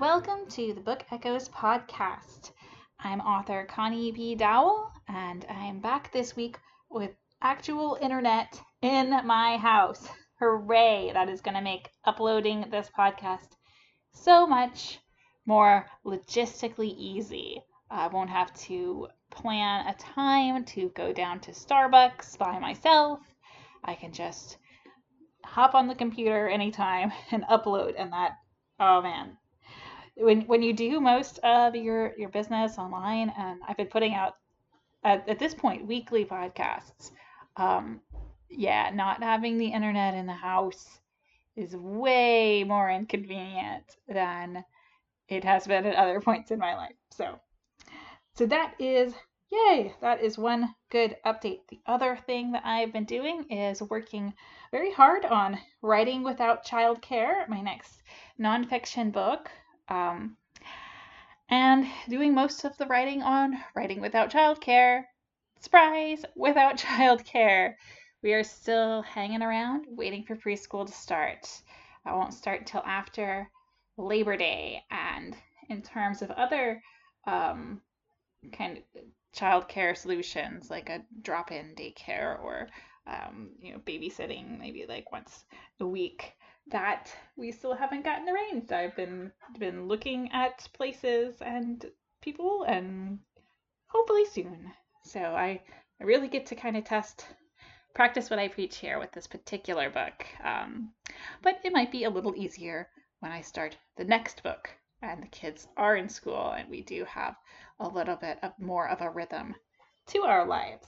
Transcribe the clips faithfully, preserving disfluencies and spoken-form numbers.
Welcome to the Book Echoes podcast. I'm author Connie B. Dowell, and I am back this week with actual internet in my house. Hooray! That is going to make uploading this podcast so much more logistically easy. I won't have to plan a time to go down to Starbucks by myself. I can just hop on the computer anytime and upload, and that, oh man. When when you do most of your your business online, and I've been putting out at, at this point weekly podcasts, um yeah, not having the internet in the house is way more inconvenient than it has been at other points in my life. So so that is yay, that is one good update. The other thing that I've been doing is working very hard on Writing Without Childcare, my next nonfiction book. Um, and doing most of the writing on Writing Without Childcare. Surprise! Without childcare. We are still hanging around waiting for preschool to start. I won't start until after Labor Day. And in terms of other um, kind of childcare solutions, like a drop-in daycare or um, you know, babysitting maybe like once a week, that we still haven't gotten arranged. I've been been looking at places and people, and hopefully soon. So I, I really get to kind of test, practice what I preach here with this particular book. Um, but it might be a little easier when I start the next book and the kids are in school and we do have a little bit of more of a rhythm to our lives.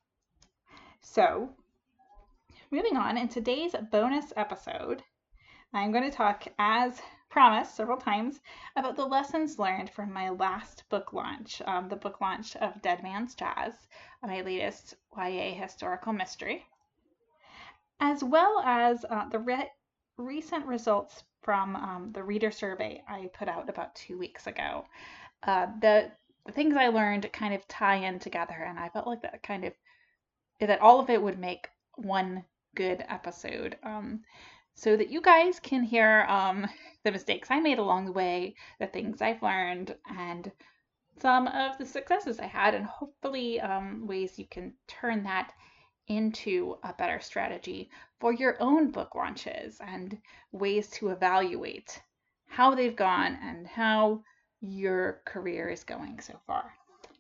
So moving on, in today's bonus episode, I'm going to talk, as promised several times, about the lessons learned from my last book launch, um, the book launch of Dead Man's Jazz, my latest Y A historical mystery, as well as uh, the re- recent results from um, the reader survey I put out about two weeks ago. Uh, the, the things I learned kind of tie in together, and I felt like that kind of, that all of it would make one good episode. Um, so that you guys can hear um, the mistakes I made along the way, the things I've learned, and some of the successes I had, and hopefully um, ways you can turn that into a better strategy for your own book launches, and ways to evaluate how they've gone and how your career is going so far.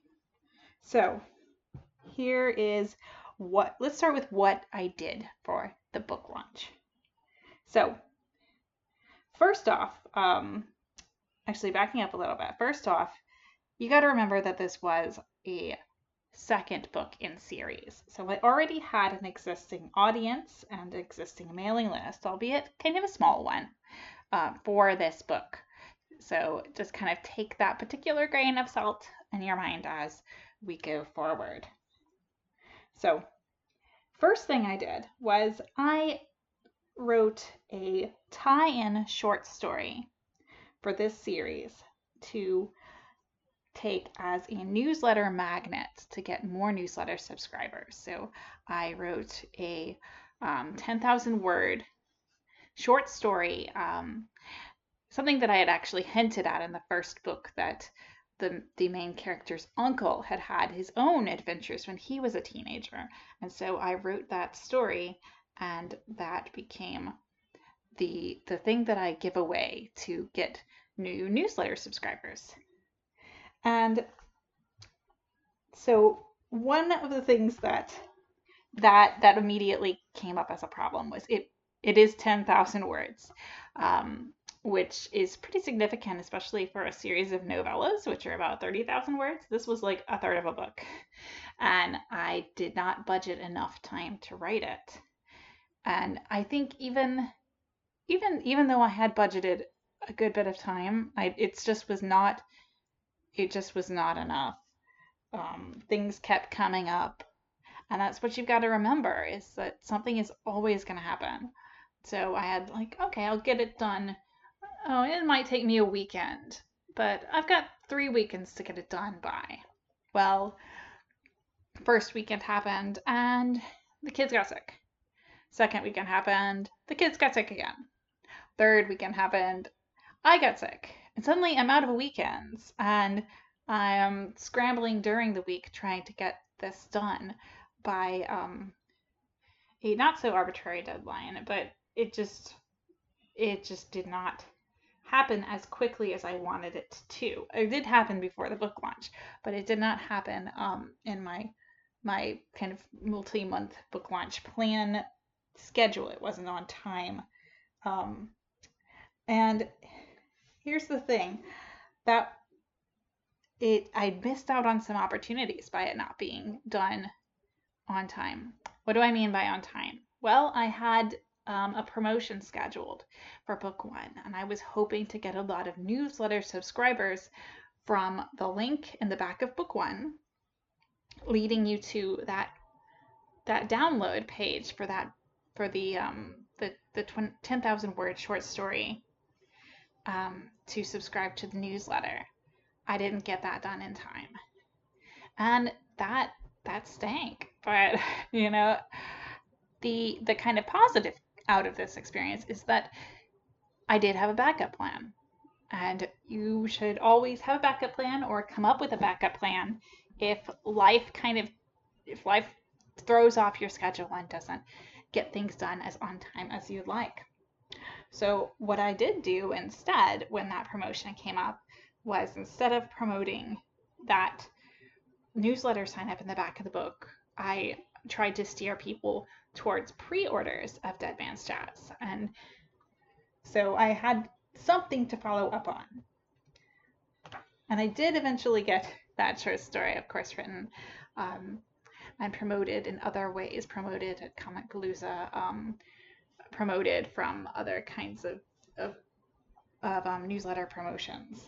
So here is what, let's start with what I did for the book launch. So first off, um, actually backing up a little bit, first off, you got to remember that this was a second book in series. So I already had an existing audience and existing mailing list, albeit kind of a small one, uh, for this book. So just kind of take that particular grain of salt in your mind as we go forward. So first thing I did was I wrote a tie-in short story for this series to take as a newsletter magnet to get more newsletter subscribers. So I wrote a um, ten thousand word short story, um, something that I had actually hinted at in the first book, that the, the main character's uncle had had his own adventures when he was a teenager. And so I wrote that story, and that became the the thing that I give away to get new newsletter subscribers. And so one of the things that that that immediately came up as a problem was it it is ten thousand words, um, which is pretty significant, especially for a series of novellas, which are about thirty thousand words. This was like a third of a book, and I did not budget enough time to write it. And I think even even even though I had budgeted a good bit of time, I it just was not it just was not enough. Um, things kept coming up, and that's what you've got to remember, is that something is always going to happen. So I had like, okay, I'll get it done. Oh, it might take me a weekend, but I've got three weekends to get it done by. Well, first weekend happened and the kids got sick. Second weekend happened, the kids got sick again. Third weekend happened, I got sick. And suddenly I'm out of weekends and I'm scrambling during the week trying to get this done by um, a not so arbitrary deadline, but it just it just did not happen as quickly as I wanted it to. It did happen before the book launch, but it did not happen um, in my my kind of multi-month book launch plan schedule. It wasn't on time. Um, and here's the thing that it I missed out on some opportunities by it not being done on time. What do I mean by on time? Well, I had um, a promotion scheduled for book one, and I was hoping to get a lot of newsletter subscribers from the link in the back of book one, leading you to that that download page for that for the um, the the ten thousand word short story um, to subscribe to the newsletter. I didn't get that done in time, and that that stank. But you know, the the kind of positive out of this experience is that I did have a backup plan. And you should always have a backup plan or come up with a backup plan if life kind of if life throws off your schedule and doesn't get things done as on time as you'd like. So what I did do instead when that promotion came up was, instead of promoting that newsletter sign up in the back of the book, I tried to steer people towards pre-orders of Dead Man's Jazz. And so I had something to follow up on. And I did eventually get that short story, of course, written um, and promoted in other ways, promoted at Comicpalooza, um, promoted from other kinds of, of, of um, newsletter promotions.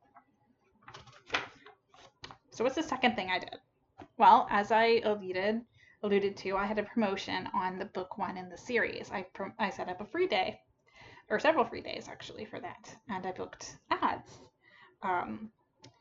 So what's the second thing I did? Well, as I alluded, alluded to, I had a promotion on the book one in the series. I, I set up a free day, or several free days actually for that, and I booked ads. Um,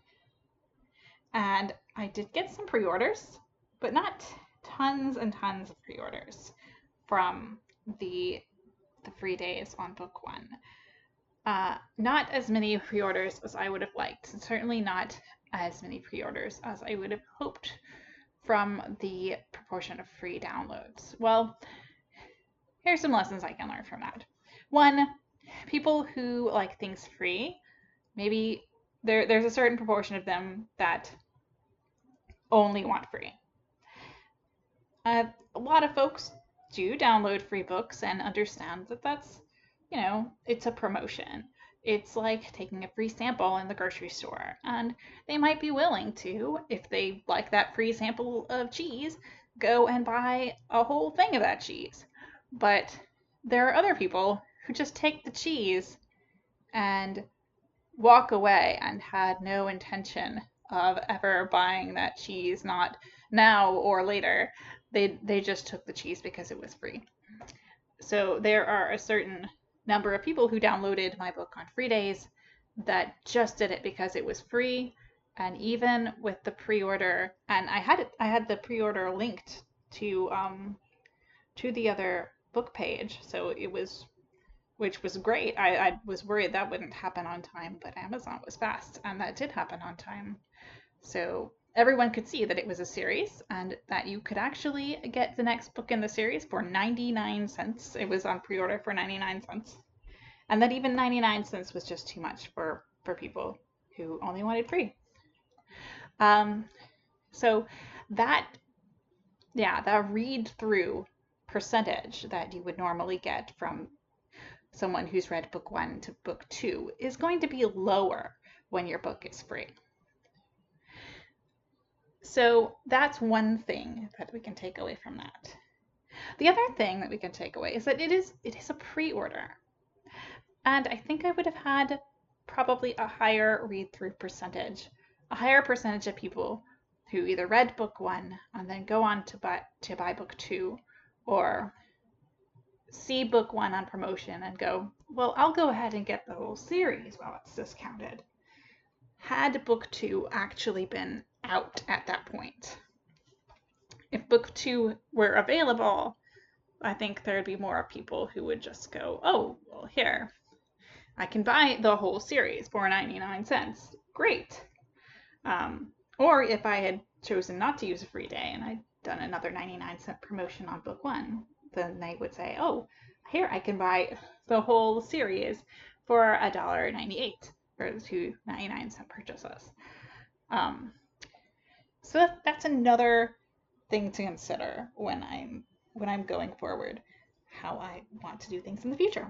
and I did get some pre-orders, but not tons and tons of pre-orders from the the free days on book one. Uh, not as many pre-orders as I would have liked, and certainly not as many pre-orders as I would have hoped from the proportion of free downloads. Well, here's some lessons I can learn from that. One, people who like things free, maybe there there's a certain proportion of them that only want free. Uh, a lot of folks do download free books and understand that that's, you know, it's a promotion. It's like taking a free sample in the grocery store, and they might be willing to, if they like that free sample of cheese, go and buy a whole thing of that cheese. But there are other people who just take the cheese and walk away and had no intention of ever buying that cheese, not now or later. They they just took the cheese because it was free. So there are a certain number of people who downloaded my book on free days that just did it because it was free. And even with the pre-order, and I had it, I had the pre-order linked to um to the other book page, so it was, which was great. I, I was worried that wouldn't happen on time, but Amazon was fast, and that did happen on time. So everyone could see that it was a series and that you could actually get the next book in the series for ninety-nine cents. It was on pre-order for ninety-nine cents. And that even ninety-nine cents was just too much for, for people who only wanted free. Um, so that, yeah, that read through percentage that you would normally get from someone who's read book one to book two is going to be lower when your book is free. So that's one thing that we can take away from that. The other thing that we can take away is that it is it is a pre-order. And I think I would have had probably a higher read-through percentage, a higher percentage of people who either read book one and then go on to buy to buy book two, or see book one on promotion and go, well, I'll go ahead and get the whole series while it's discounted, had book two actually been out at that point. If book two were available, I think there'd be more people who would just go, oh, well, here, I can buy the whole series for ninety-nine cents. Great. Um, or if I had chosen not to use a free day and I'd done another ninety-nine cent promotion on book one, then they would say, oh, here I can buy the whole series for one dollar ninety-eight for the two ninety-nine cent purchases. Um, so that, that's another thing to consider when I'm when I'm going forward, how I want to do things in the future.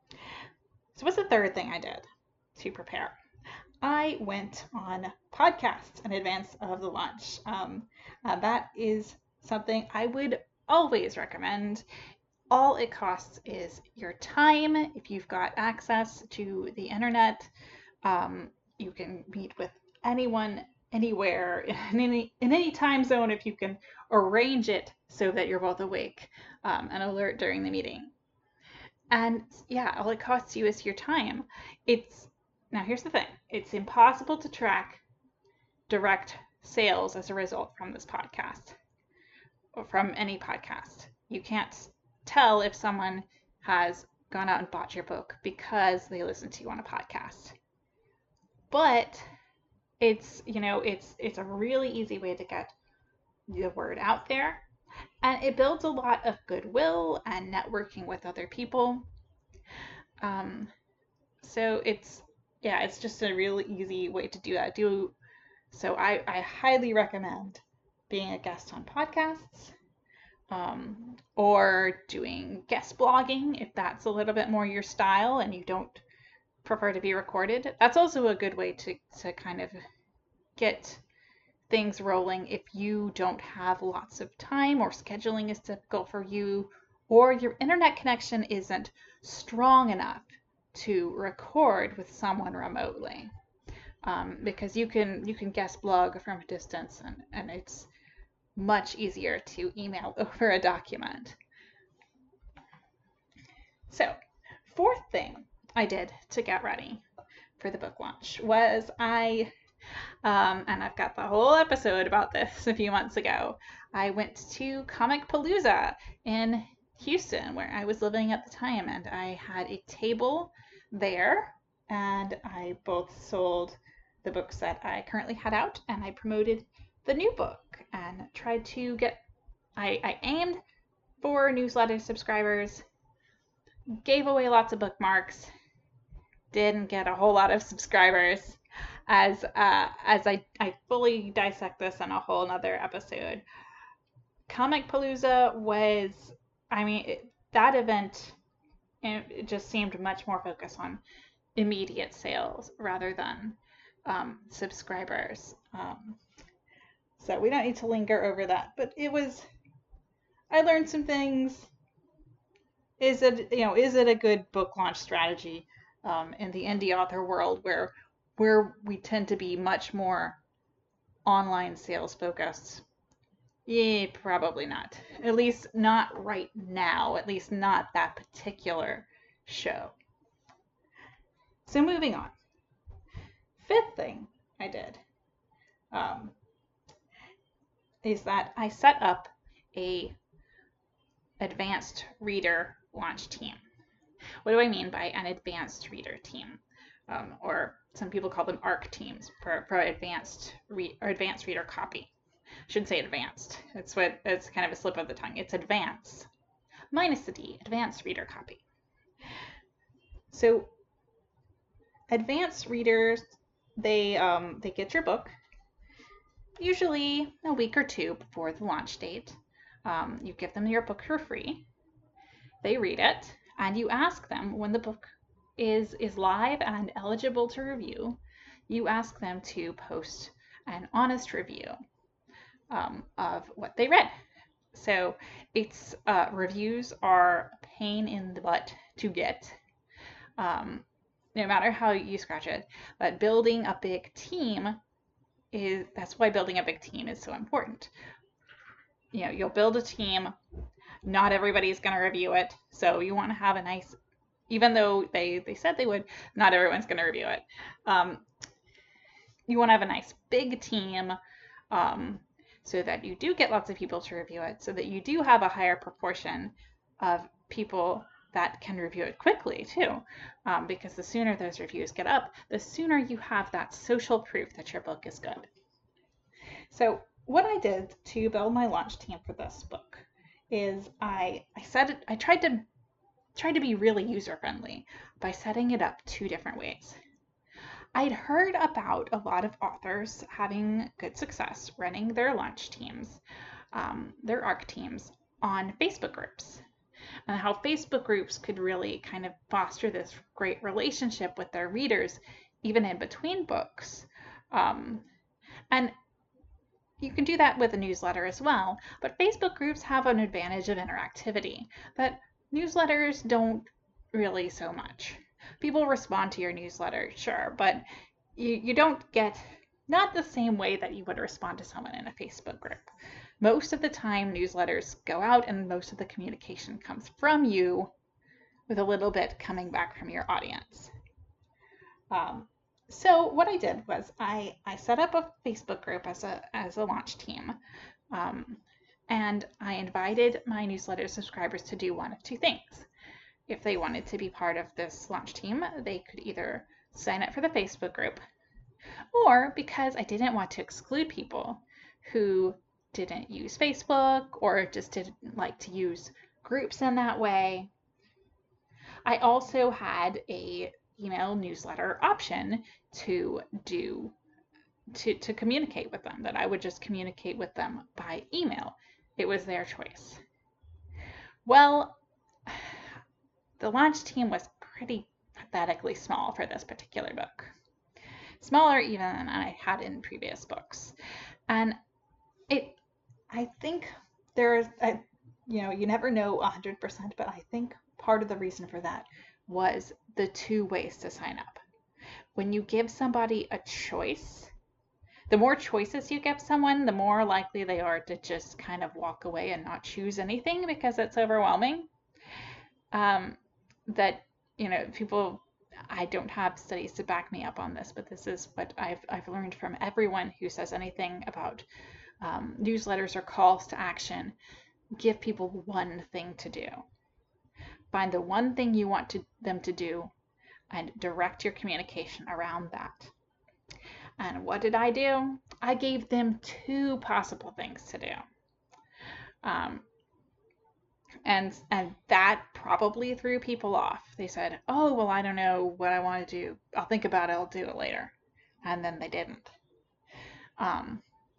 So what's the third thing I did to prepare? I went on podcasts in advance of the launch. Um, uh, that is something I would always recommend. All it costs is your time. If you've got access to the internet, um, you can meet with anyone, anywhere, in any in any time zone if you can arrange it so that you're both awake um, and alert during the meeting. And yeah, all it costs you is your time. It's now here's the thing. It's impossible to track direct sales as a result from this podcast or from any podcast. You can't tell if someone has gone out and bought your book because they listened to you on a podcast. But it's, you know, it's it's a really easy way to get the word out there, and it builds a lot of goodwill and networking with other people. Um, so it's yeah, it's just a really easy way to do that. Do so I, I highly recommend being a guest on podcasts, um, or doing guest blogging if that's a little bit more your style and you don't prefer to be recorded. That's also a good way to, to kind of get things rolling if you don't have lots of time or scheduling is difficult for you or your internet connection isn't strong enough to record with someone remotely. Um, because you can you can guest blog from a distance and, and it's much easier to email over a document. So, fourth thing I did to get ready for the book launch was I, um, and I've got the whole episode about this a few months ago, I went to Comicpalooza in Houston where I was living at the time, and I had a table there and I both sold the books that I currently had out and I promoted the new book and tried to get, I, I aimed for newsletter subscribers, gave away lots of bookmarks, didn't get a whole lot of subscribers, as uh, as I, I fully dissect this in a whole nother episode. Comicpalooza was, I mean, it, that event, it just seemed much more focused on immediate sales rather than um, subscribers. Um, so we don't need to linger over that, but it was, I learned some things. Is it, you know, is it a good book launch strategy um, in the indie author world where where we tend to be much more online sales focused? Yeah, probably not. At least not right now. At least not that particular show. So moving on. Fifth thing I did um, is that I set up a advanced reader launch team. What do I mean by an advanced reader team? Um, or some people call them ARC teams for, for advanced re- or advanced reader copy. I shouldn't say advanced. It's what it's kind of a slip of the tongue. It's advanced minus the D, advanced reader copy. So advanced readers, they um, they get your book usually a week or two before the launch date. Um, you give them your book for free. They read it, and you ask them when the book is is live and eligible to review. You ask them to post an honest review um, of what they read. So it's uh, reviews are a pain in the butt to get. Um, no matter how you scratch it, but building a big team is, that's why building a big team is so important. You know, you'll build a team, not everybody's going to review it, so you want to have a nice, even though they, they said they would, not everyone's going to review it. Um, you want to have a nice big team um, so that you do get lots of people to review it, so that you do have a higher proportion of people that can review it quickly too, um, because the sooner those reviews get up, the sooner you have that social proof that your book is good. So what I did to build my launch team for this book is I I set it, I tried to try to be really user friendly by setting it up two different ways. I'd heard about a lot of authors having good success running their launch teams, um, their ARC teams, on Facebook groups, and how Facebook groups could really kind of foster this great relationship with their readers, even in between books. Um, and you can do that with a newsletter as well, but Facebook groups have an advantage of interactivity that newsletters don't really so much. People respond to your newsletter, sure, but you, you don't get not the same way that you would respond to someone in a Facebook group. Most of the time, newsletters go out and most of the communication comes from you, with a little bit coming back from your audience. Um, so what I did was I, I set up a Facebook group as a, as a launch team, um, and I invited my newsletter subscribers to do one of two things. If they wanted to be part of this launch team, they could either sign up for the Facebook group, or because I didn't want to exclude people who didn't use Facebook or just didn't like to use groups in that way, I also had a email newsletter option to do to, to communicate with them, that I would just communicate with them by email. It was their choice. Well, the launch team was pretty pathetically small for this particular book. Smaller even than I had in previous books. And it, I think there's, a, you know, you never know one hundred percent, but I think part of the reason for that was the two ways to sign up. When you give somebody a choice, the more choices you give someone, the more likely they are to just kind of walk away and not choose anything because it's overwhelming. Um, that, you know, people, I don't have studies to back me up on this, but this is what I've, I've learned from everyone who says anything about um, newsletters or calls to action. Give people one thing to do. Find the one thing you want to, them to do and direct your communication around that. And what did I do? I gave them two possible things to do. Um, and and that probably threw people off. They said, oh, well, I don't know what I want to do. I'll think about it. I'll do it later. And then they didn't. Um,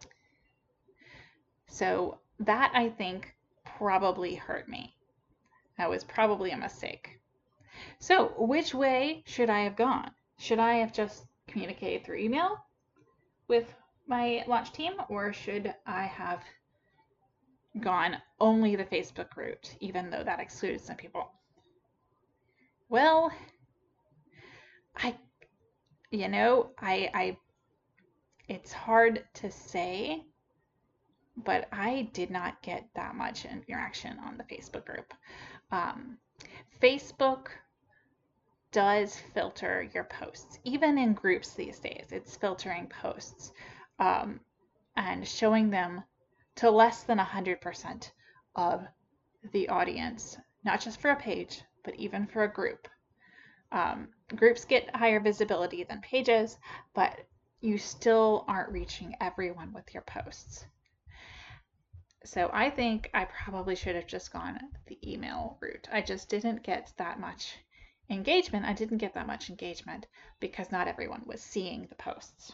so that, I think, probably hurt me. That was probably a mistake. So which way should I have gone? Should I have just communicated through email with my launch team, or should I have gone only the Facebook route, even though that excluded some people? Well, I, you know, I, I, it's hard to say, but I did not get that much interaction on the Facebook group. Um, Facebook does filter your posts, even in groups these days. It's filtering posts um, and showing them to less than one hundred percent of the audience, not just for a page, but even for a group. Um, groups get higher visibility than pages, but you still aren't reaching everyone with your posts. So I think I probably should have just gone the email route. I just didn't get that much engagement. I didn't get that much engagement because not everyone was seeing the posts.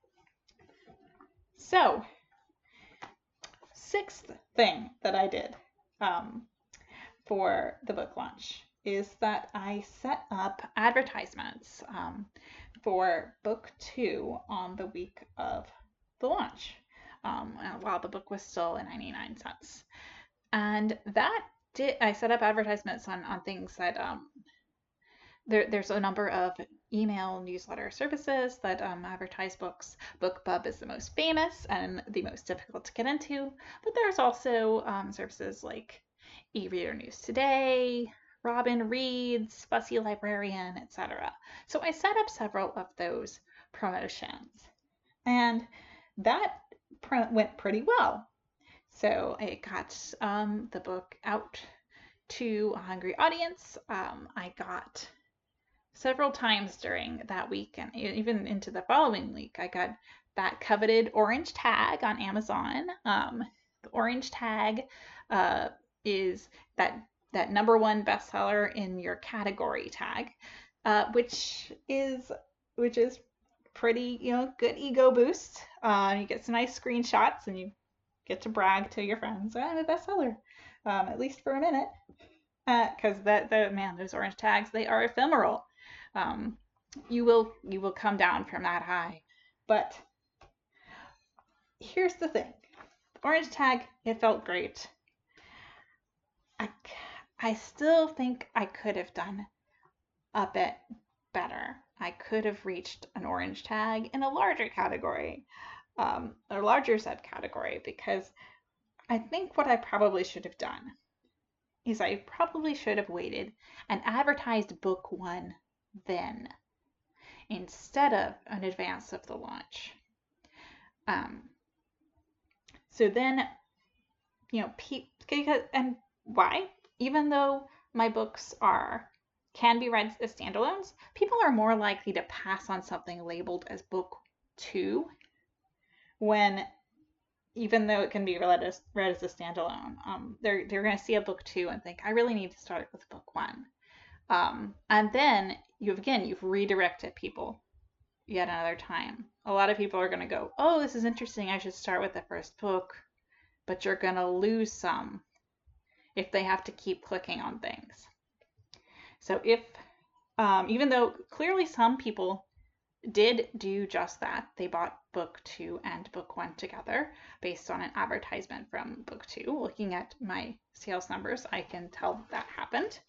So, sixth thing that I did um, for the book launch is that I set up advertisements um, for book two on the week of the launch, um, while the book was still at ninety-nine cents. And that did, I set up advertisements on, on things that, um, there, there's a number of email newsletter services that um, advertise books. BookBub is the most famous and the most difficult to get into, but there's also um, services like eReader News Today, Robin Reads, Fussy Librarian, et cetera. So I set up several of those promotions, and that went pretty well. So it got um, the book out to a hungry audience. Um, I got several times during that week and even into the following week, I got that coveted orange tag on Amazon. Um, the orange tag uh, is that that number one bestseller in your category tag, uh, which is which is pretty, you know, good ego boost. Uh, you get some nice screenshots and you get to brag to your friends, I'm a bestseller, um, at least for a minute. Because uh, that the man, those orange tags, they are ephemeral. Um, you will you will come down from that high. But here's the thing: the orange tag, it felt great. I I still think I could have done a bit better. I could have reached an orange tag in a larger category, um, a larger subcategory, because I think what I probably should have done is I probably should have waited and advertised book one then instead of in advance of the launch. Um, so then, you know, pe- and why? Even though my books are can be read as standalones, people are more likely to pass on something labeled as book two when, even though it can be read as, read as a standalone, um, they're they're going to see a book two and think, I really need to start with book one. Um, and then you've again you've redirected people yet another time. A lot of people are going to go, oh, this is interesting, I should start with the first book, but you're going to lose some if they have to keep clicking on things. So if, um, even though clearly some people did do just that, they bought book two and book one together based on an advertisement from book two. Looking at my sales numbers, I can tell that happened.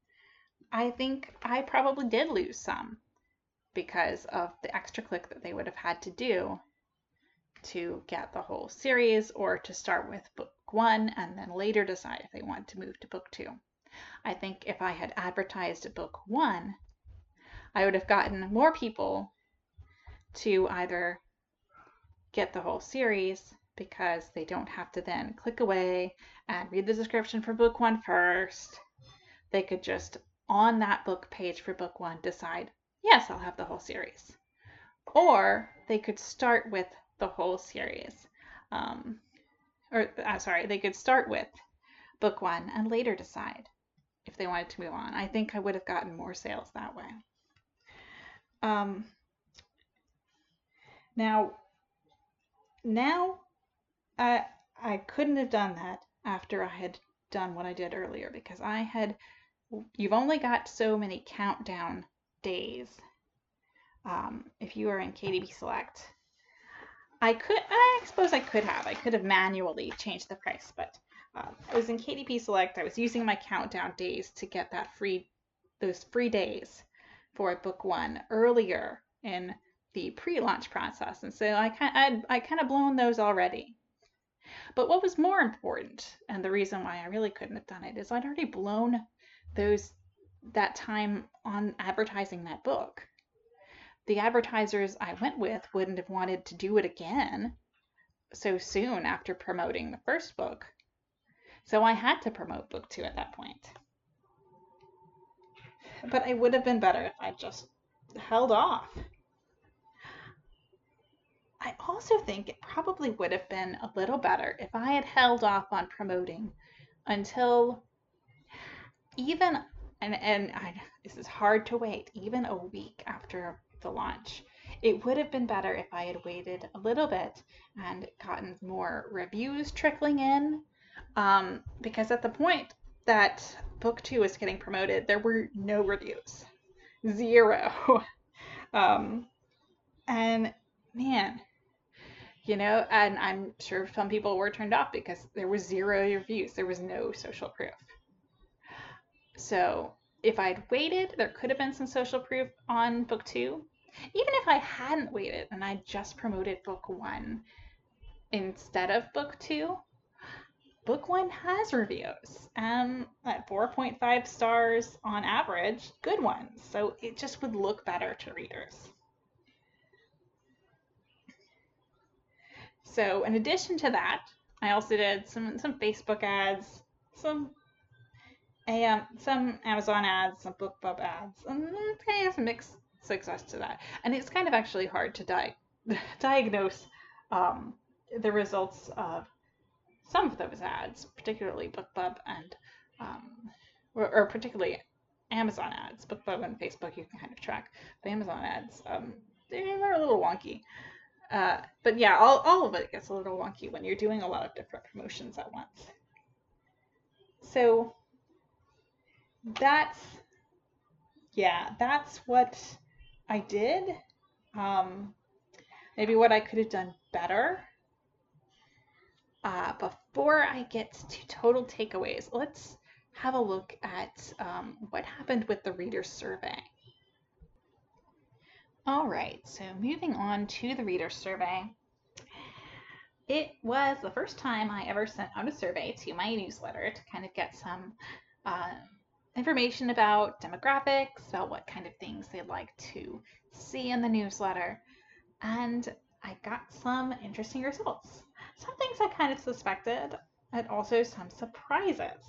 I think I probably did lose some because of the extra click that they would have had to do to get the whole series, or to start with book one and then later decide if they want to move to book two. I think if I had advertised book one, I would have gotten more people to either get the whole series because they don't have to then click away and read the description for book one first. They could just, on that book page for book one, decide, yes, I'll have the whole series. Or they could start with the whole series. Um, or, I'm sorry, they could start with book one and later decide if they wanted to move on. I think I would have gotten more sales that way. Um, now, now I, I couldn't have done that after I had done what I did earlier, because I had, you've only got so many countdown days. Um, if you are in K D P Select, I could, I suppose I could have, I could have manually changed the price, but uh, I was in K D P Select, I was using my countdown days to get that free, those free days for book one earlier in the pre-launch process, and so I kind, I, I kind of blown those already. But what was more important, and the reason why I really couldn't have done it, is I'd already blown those that time on advertising that book. The advertisers I went with wouldn't have wanted to do it again so soon after promoting the first book. So I had to promote book two at that point. But it would have been better if I just held off. I also think it probably would have been a little better if I had held off on promoting until even, and, and I, this is hard to wait, even a week after the launch. It would have been better if I had waited a little bit and gotten more reviews trickling in, um, because at the point that book two was getting promoted, there were no reviews, zero. um, and man, you know, and I'm sure some people were turned off because there was zero reviews. There was no social proof. So if I'd waited, there could have been some social proof on book two. Even if I hadn't waited and I just promoted book one instead of book two, book one has reviews, and at four point five stars on average, good ones. So it just would look better to readers. So in addition to that, I also did some, some Facebook ads, some um, some Amazon ads, some BookBub ads, and they have mixed success to that. And it's kind of actually hard to di- diagnose um, the results of some of those ads, particularly BookBub and um, or, or particularly Amazon ads. BookBub and Facebook you can kind of track, but Amazon ads, um, they're a little wonky. Uh, but yeah, all, all of it gets a little wonky when you're doing a lot of different promotions at once. So that's, yeah, that's what I did. Um, maybe what I could have done better. Uh, before I get to total takeaways, let's have a look at um, what happened with the reader survey. All right, so moving on to the reader survey. It was the first time I ever sent out a survey to my newsletter to kind of get some uh, information about demographics, about what kind of things they'd like to see in the newsletter. And I got some interesting results. Some things I kind of suspected, and also some surprises.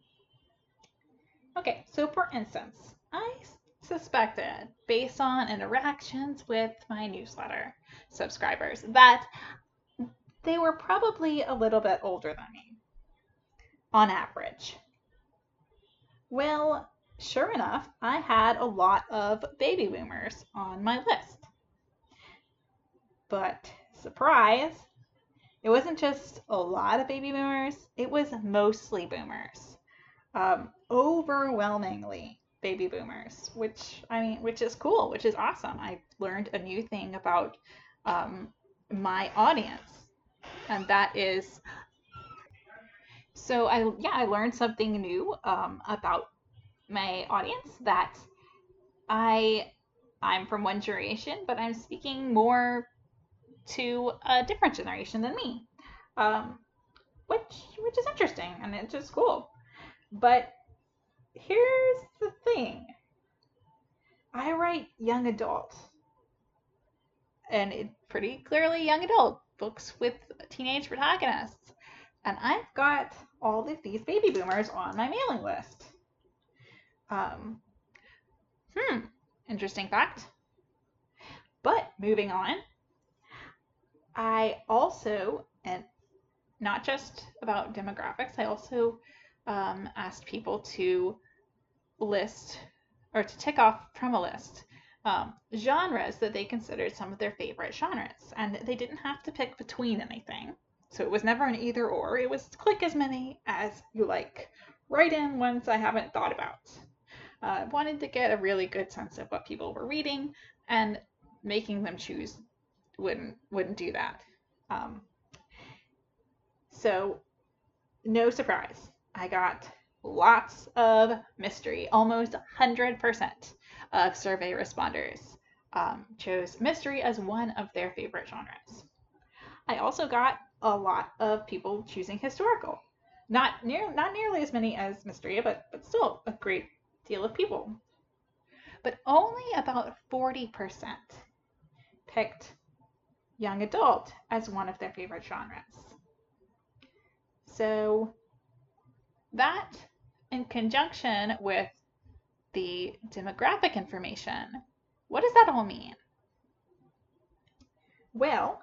Okay, so for instance, I suspected, based on interactions with my newsletter subscribers, that they were probably a little bit older than me, on average. Well, sure enough, I had a lot of baby boomers on my list. But surprise, it wasn't just a lot of baby boomers, it was mostly boomers. Um, overwhelmingly baby boomers, which I mean, which is cool, which is awesome. I learned a new thing about um, my audience, and that is so I yeah I learned something new um, about my audience, that I I'm from one generation, but I'm speaking more to a different generation than me, um, which which is interesting and it's just cool. But here's the thing: I write young adult, and it pretty clearly young adult books with teenage protagonists, and I've got all of these baby boomers on my mailing list. Um, hmm, interesting fact. But moving on, I also, and not just about demographics, I also um, asked people to list or to tick off from a list um, genres that they considered some of their favorite genres. And they didn't have to pick between anything. So it was never an either or. It was click as many as you like. Write in ones I haven't thought about. I uh, wanted to get a really good sense of what people were reading, and making them choose wouldn't wouldn't do that. Um, so no surprise, I got lots of mystery. Almost one hundred percent of survey responders um, chose mystery as one of their favorite genres. I also got a lot of people choosing historical. Not near, not nearly as many as mystery, but but still a great deal of people. But only about forty percent picked young adult as one of their favorite genres. So that, in conjunction with the demographic information, what does that all mean? Well,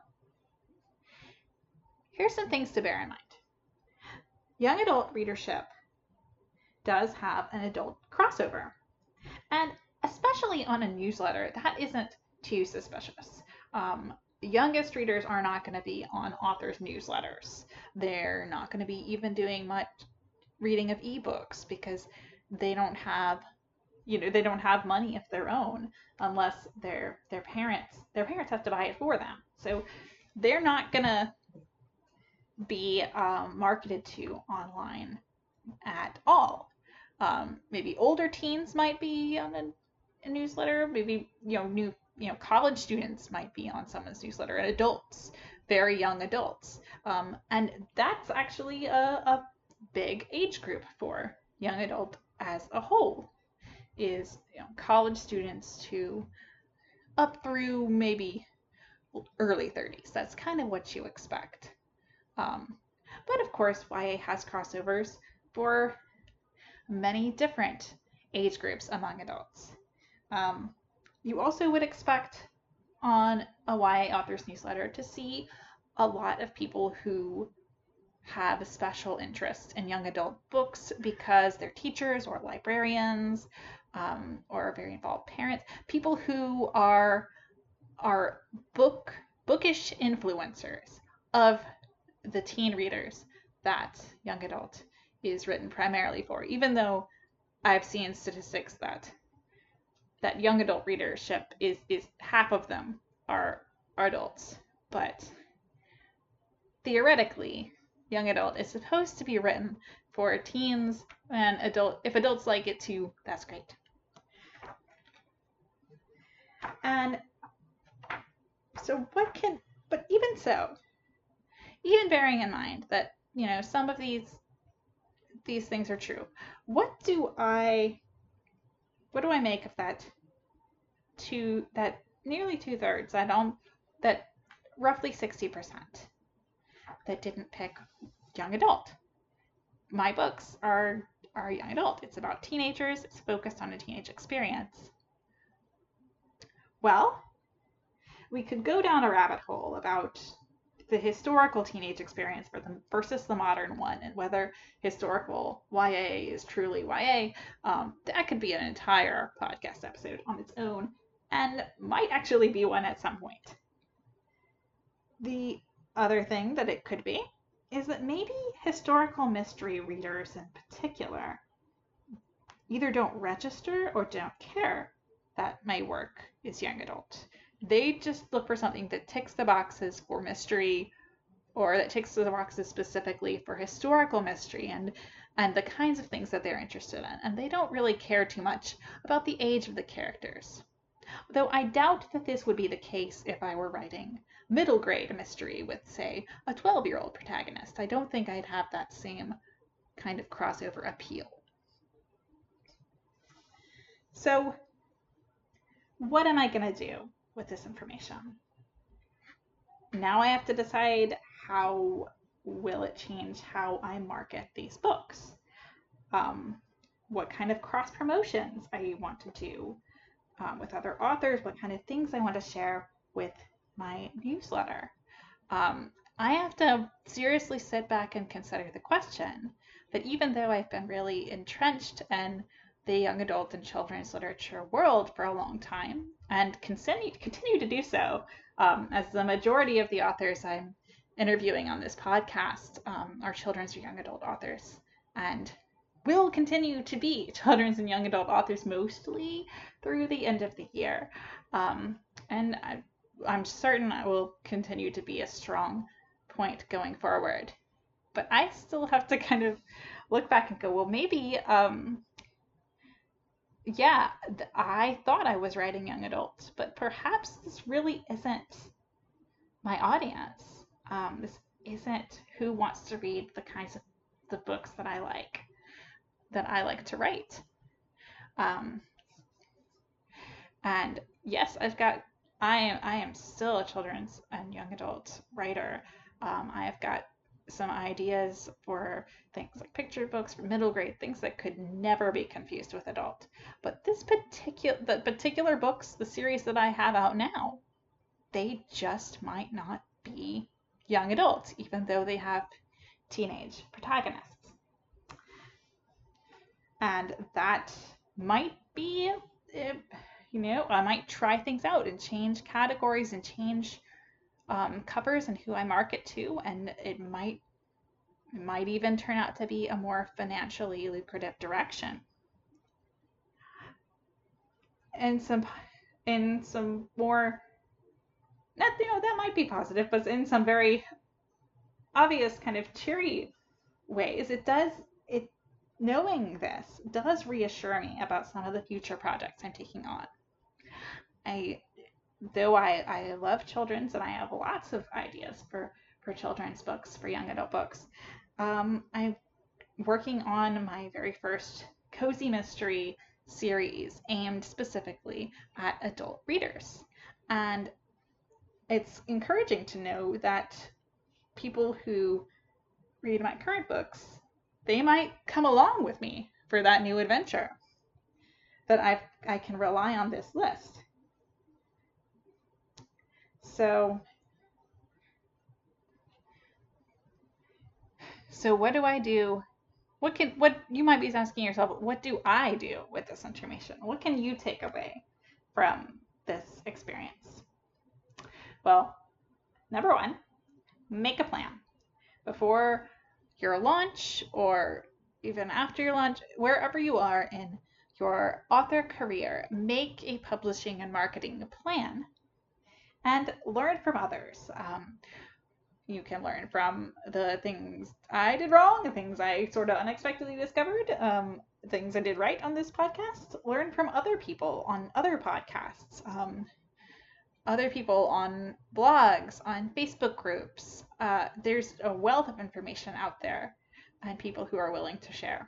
here's some things to bear in mind. Young adult readership does have an adult crossover, and especially on a newsletter, that isn't too suspicious. Um, the youngest readers are not going to be on authors' newsletters. They're not going to be even doing much reading of ebooks, because they don't have, you know, they don't have money of their own, unless their their parents their parents have to buy it for them. So they're not going to be um, marketed to online at all. Um, maybe older teens might be on a, a newsletter. Maybe you know new you know college students might be on someone's newsletter, and adults, very young adults, um, and that's actually a, a big age group for young adult as a whole. Is you know college students to up through maybe early thirties. That's kind of what you expect. Um, but of course, Y A has crossovers for many different age groups among adults. Um, you also would expect on a Y A authors newsletter to see a lot of people who have a special interest in young adult books because they're teachers or librarians, um, or very involved parents, people who are are book bookish influencers of the teen readers that young adult is written primarily for, even though I've seen statistics that that young adult readership is is half of them are adults, but theoretically young adult is supposed to be written for teens, and adult if adults like it too, that's great. And so what can but even so, even bearing in mind that, you know, some of these these things are true, what do I what do I make of that two that nearly two-thirds that um that roughly sixty percent that didn't pick young adult? My books are are young adult. It's about teenagers. It's focused on a teenage experience. Well, we could go down a rabbit hole about the historical teenage experience for them versus the modern one, and whether historical Y A is truly Y A. Um, that could be an entire podcast episode on its own, and might actually be one at some point. The other thing that it could be is that maybe historical mystery readers in particular either don't register or don't care that my work is young adult. They just look for something that ticks the boxes for mystery, or that ticks the boxes specifically for historical mystery and and the kinds of things that they're interested in. And they don't really care too much about the age of the characters. Though I doubt that this would be the case if I were writing middle grade mystery with, say, a twelve-year-old protagonist. I don't think I'd have that same kind of crossover appeal. So what am I going to do with this information? Now I have to decide, how will it change how I market these books? Um, what kind of cross promotions I want to do um, with other authors, what kind of things I want to share with my newsletter. Um, I have to seriously sit back and consider the question that even though I've been really entrenched in the young adult and children's literature world for a long time, and continue, continue to do so, um, as the majority of the authors I'm interviewing on this podcast um, are children's or young adult authors, and will continue to be children's and young adult authors mostly through the end of the year. Um, and I, I'm certain I will continue to be a strong point going forward. But I still have to kind of look back and go, well, maybe, um, yeah, I thought I was writing young adult, but perhaps this really isn't my audience. Um, this isn't who wants to read the kinds of the books that I like, that I like to write. Um, and yes, I've got, I am, I am still a children's and young adult writer. Um, I have got some ideas for things like picture books for middle grade, things that could never be confused with adult. But this particular, the particular books, the series that I have out now, they just might not be young adults, even though they have teenage protagonists. And that might be, you know, I might try things out and change categories and change um, covers and who I market to, and it might it might even turn out to be a more financially lucrative direction. And some in some more, not, you know, that might be positive, but in some very obvious kind of cheery ways, it does it knowing this does reassure me about some of the future projects I'm taking on. I though I, I love children's and I have lots of ideas for, for children's books, for young adult books, um, I'm working on my very first cozy mystery series aimed specifically at adult readers. And it's encouraging to know that people who read my current books, they might come along with me for that new adventure, that I I can rely on this list. So, so what do I do? What can what you might be asking yourself, what do I do with this information? What can you take away from this experience? Well, number one, make a plan. Before your launch or even after your launch, wherever you are in your author career, make a publishing and marketing plan and learn from others. Um, you can learn from the things I did wrong, the things I sort of unexpectedly discovered, um, things I did right on this podcast. Learn from other people on other podcasts, um, other people on blogs, on Facebook groups. Uh, there's a wealth of information out there and people who are willing to share.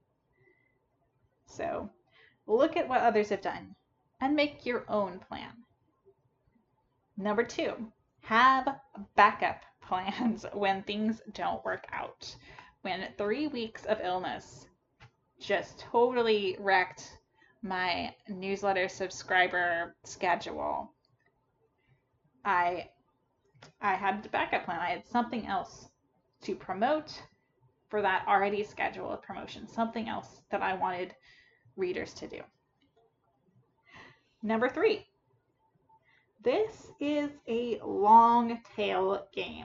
So look at what others have done and make your own plan. Number two, have backup plans when things don't work out. When three weeks of illness just totally wrecked my newsletter subscriber schedule, I I had a backup plan. I had something else to promote for that already scheduled promotion, something else that I wanted readers to do. Number three, this is a long tail game.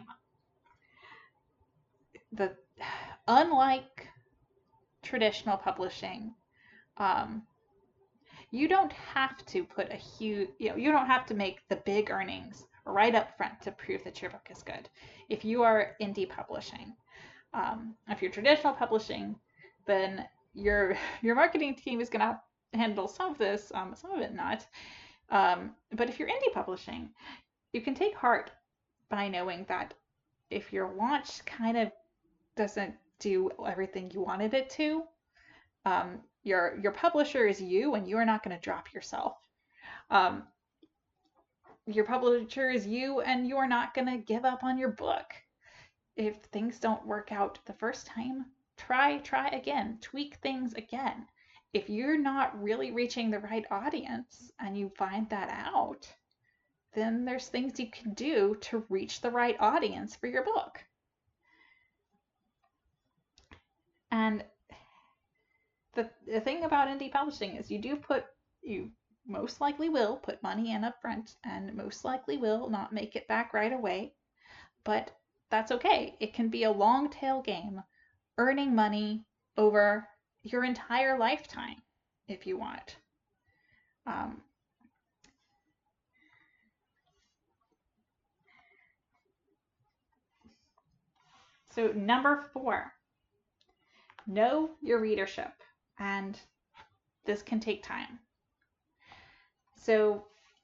The unlike traditional publishing, um, you don't have to put a huge, you know, you don't have to make the big earnings right up front to prove that your book is good. If you are indie publishing, um, if you're traditional publishing, then your your marketing team is going to handle some of this, um, some of it not. Um, but if you're indie publishing, you can take heart by knowing that if your launch kind of doesn't do everything you wanted it to, um, your your publisher is you, and you are not going to drop yourself. Um, your publisher is you, and you are not going to give up on your book. If things don't work out the first time, try, try again, tweak things again. If you're not really reaching the right audience and you find that out, then there's things you can do to reach the right audience for your book. And the, the thing about indie publishing is you do put, you most likely will put money in up front and most likely will not make it back right away, but that's okay. It can be a long tail game, earning money over your entire lifetime if you want. Um, so number four, know your readership, and this can take time. So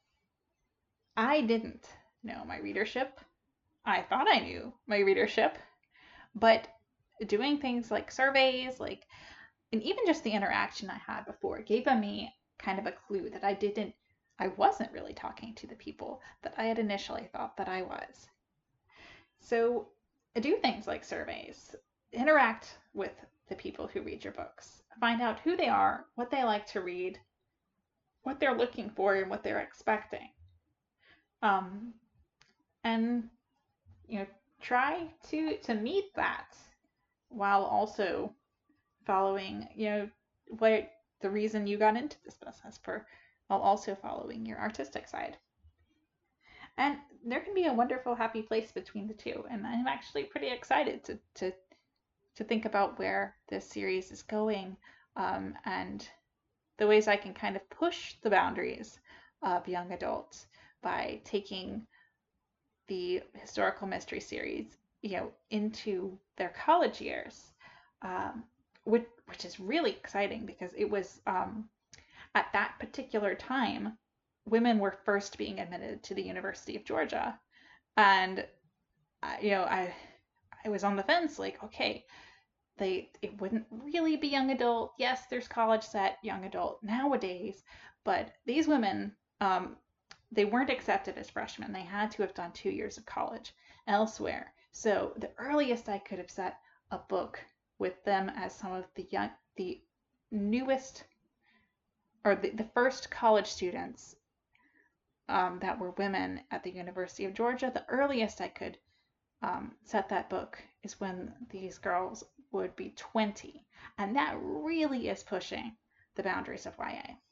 I didn't know my readership. I thought I knew my readership, but doing things like surveys, like, and even just the interaction I had before gave me kind of a clue that I didn't, I wasn't really talking to the people that I had initially thought that I was. So do things like surveys, interact with the people who read your books, find out who they are, what they like to read, what they're looking for, and what they're expecting. Um, and, you know, try to, to meet that while also following, you know, what the reason you got into this business for, while also following your artistic side. And there can be a wonderful happy place between the two. And I'm actually pretty excited to to to think about where this series is going, um, and the ways I can kind of push the boundaries of young adults by taking the historical mystery series, you know, into their college years, um, which, which is really exciting because it was um, at that particular time, women were first being admitted to the University of Georgia, and uh, you know, I I was on the fence, like, okay, they it wouldn't really be young adult. Yes, there's college set young adult nowadays, but these women, um, they weren't accepted as freshmen. They had to have done two years of college elsewhere. So the earliest I could have set a book with them as some of the young, the newest, or the, the first college students um, that were women at the University of Georgia. The earliest I could um, set that book is when these girls would be twenty. And that really is pushing the boundaries of Y A.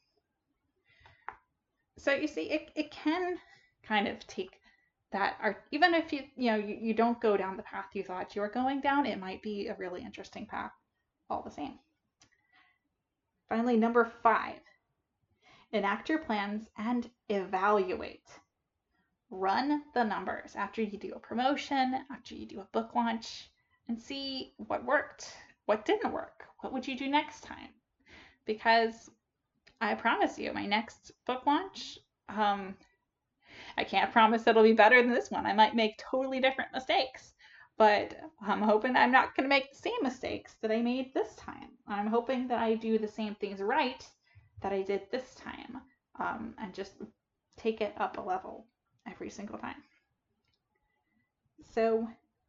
So you see, it, it can kind of take that art, even if you you know you, you don't go down the path you thought you were going down, it might be a really interesting path all the same. Finally, number five, enact your plans and evaluate. Run the numbers after you do a promotion, after you do a book launch, and see what worked, what didn't work, what would you do next time? Because I promise you, my next book launch, um, I can't promise it'll be better than this one. I might make totally different mistakes, but I'm hoping I'm not going to make the same mistakes that I made this time. I'm hoping that I do the same things right that I did this time, um, and just take it up a level every single time. So,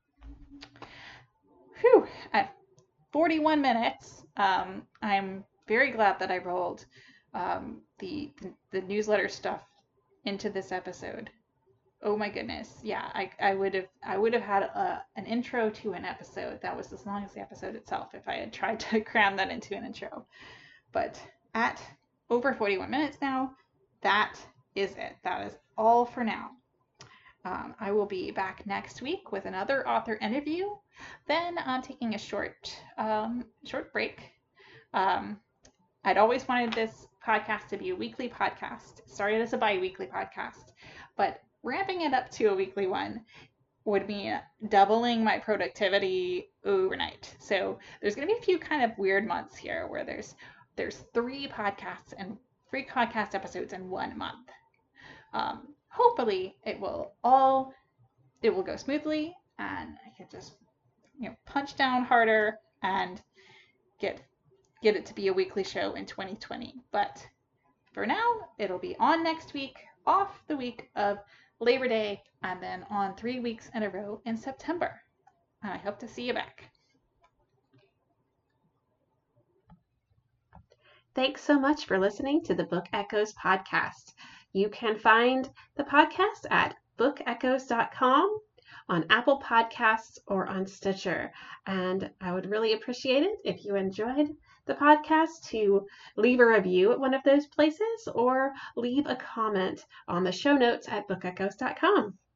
whew, at forty-one minutes, um, I'm very glad that I rolled um, the, the the newsletter stuff into this episode. Oh my goodness, yeah, I, I would have I would have had a, an intro to an episode that was as long as the episode itself if I had tried to cram that into an intro. But at over forty-one minutes now, that is it. That is all for now. Um, I will be back next week with another author interview. Then I'm taking a short um, short break. Um, I'd always wanted this podcast to be a weekly podcast. It started as a bi-weekly podcast, but ramping it up to a weekly one would mean doubling my productivity overnight. So there's going to be a few kind of weird months here where there's there's three podcasts and three podcast episodes in one month. Um, hopefully it will all it will go smoothly and I can just you know punch down harder and get get it to be a weekly show in twenty twenty. But for now, it'll be on next week, off the week of Labor Day, and then on three weeks in a row in September. And I hope to see you back. Thanks so much for listening to the Book Echoes podcast. You can find the podcast at book echoes dot com, on Apple Podcasts, or on Stitcher. And I would really appreciate it if you enjoyed the podcast to leave a review at one of those places or leave a comment on the show notes at book echoes dot com.